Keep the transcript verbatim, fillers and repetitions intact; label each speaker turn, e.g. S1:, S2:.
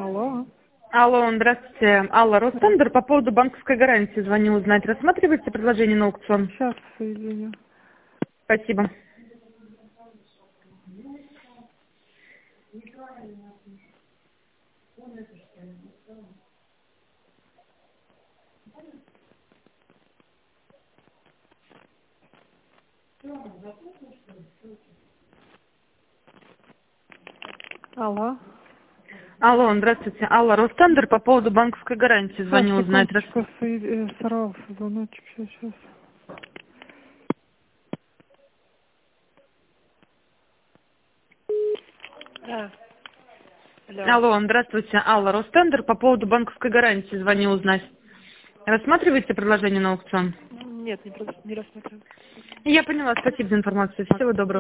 S1: Алло.
S2: Алло, здравствуйте. Алла, Ростендер, по поводу банковской гарантии звоню узнать. Рассматриваете предложение на аукцион?
S1: Сейчас соединю.
S2: Спасибо.
S1: Алло.
S2: Алло, здравствуйте. Алла, Ростендер, по поводу банковской гарантии звоню
S1: Сейчас,
S2: узнать. Рас-
S1: секундочку, соед- э, сорвался звоночек. Сейчас, сейчас. Да. Алло.
S2: Алло, здравствуйте. Алла, Ростендер, по поводу банковской гарантии звоню узнать. Рассматриваете предложение на аукцион?
S1: Нет, не, прос- не рассматриваю.
S2: Я поняла, спасибо за информацию. Всего доброго.